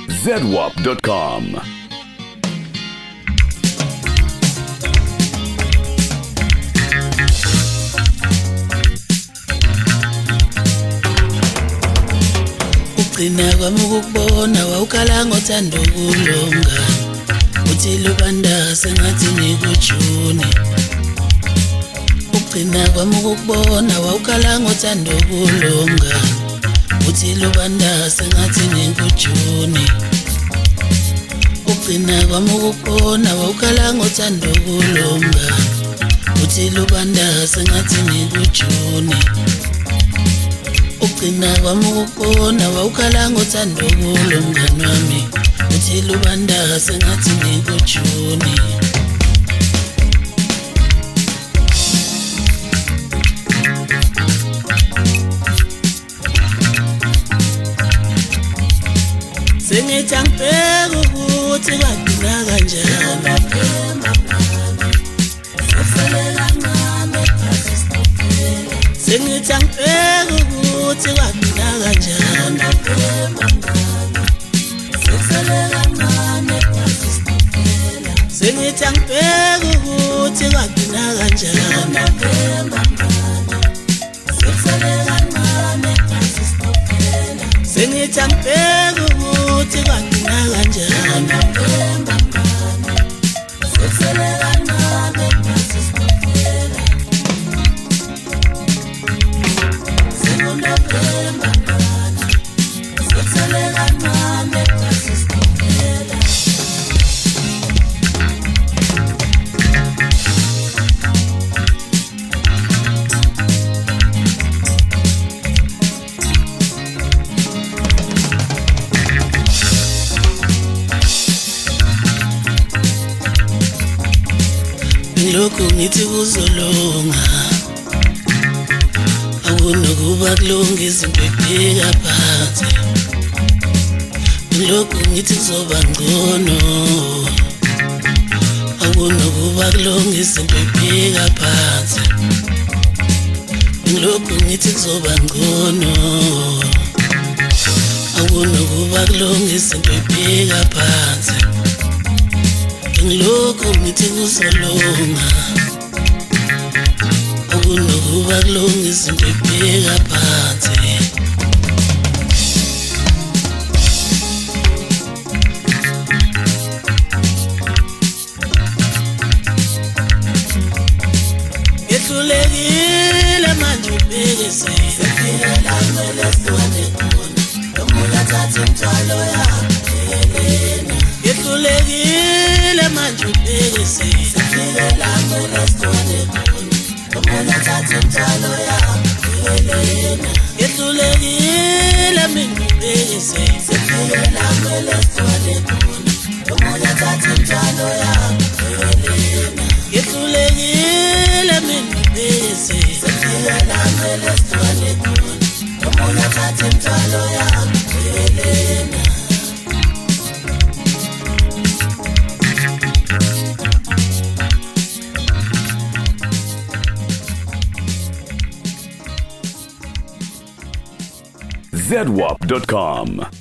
ZWAP.com. Ugcina kwami ukubona wawukhala ngothando kulonga uthi lubanda sengathi nikujuni. Ugcina kwami ukubona wawukhala ngothando kulonga uthi lubanda sengathi nikujuni. Ugcina kwami ukubona wawukhala ngothando kulonga uthi lubanda sengathi nikujuni. Ugcina kwami ukubona wawukhala ngothando kulomngani wami uthi lubanda sengathi nikujuni. Sengithi angibheke ukuthi kwagcina kanjani. Sengithi angibheke ukuthi kwagcina kanjani. Sengithi angibheke ukuthi kwagcina kanjani. Sengithi angibheke ukuthi kwagcina kanjani. Lokhu ngithi kuzolunga akunokuba kulunga izinto ebheka phansi. Lokhu ngithi kuzoba ngcono akunokuba kulunga izinto ebheka phansi. Lokhu ngithi kuzoba ngcono akunokuba kulunga izinto ebheka phansi. Lokhu ngithi kuzolunga akunokuba kulunga izinto ebheka phansi. Yehlulekile manje ubheke sefika kumele siwane khona lomuntu athathe imithwalo yakhe yelena. Yehlulekile manje ubheke sefika kumele siwane khona lomuntu athathe imithwalo yakhe yelena. Yehlulekile mina ubheke sefika kumele siwane khona lomuntu athathe imithwalo yakhe yelena. Yehlulekile mina ubheke sefika kumele siwane khona lomuntu athathe imithwalo yakhe yelena. ZWAP.com.